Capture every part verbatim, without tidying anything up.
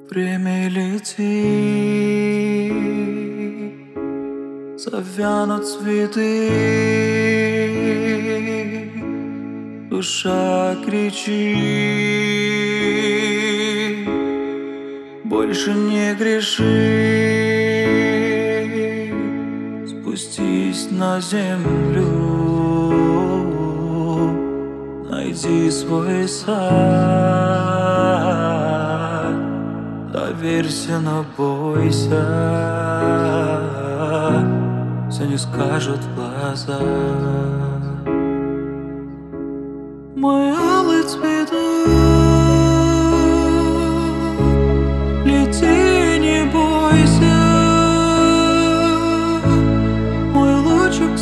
Время лети, завянут цветы, душа кричит: больше не греши, спустись на землю, найди свой сад, доверься, но бойся, все не скажут в глаза. Мой алый цветок, лети, не бойся, мой лучик,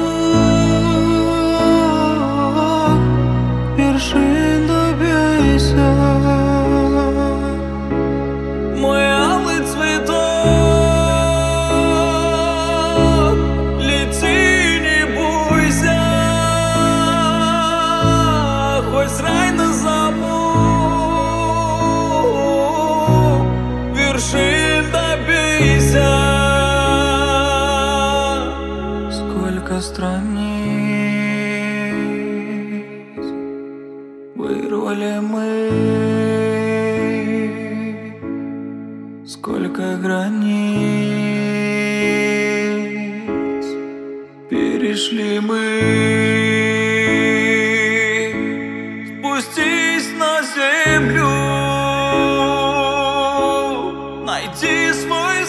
сынок, вершин добейся. Мой алый цветок, лети, не бойся, хоть с рай на замок, вершин добейся. Сколько страниц вырвали мы, сколько границ перешли мы. Спустись на землю, найди свой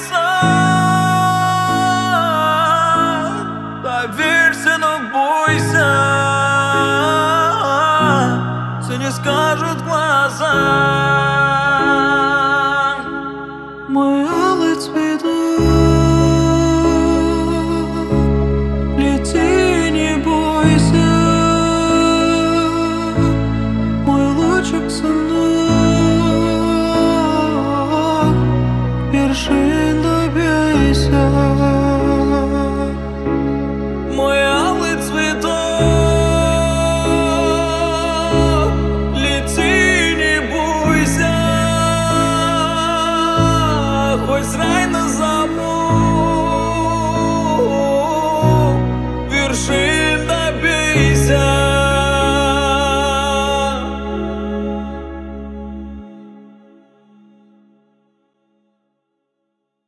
сад, доверься, но бойся, все не скажут глаза.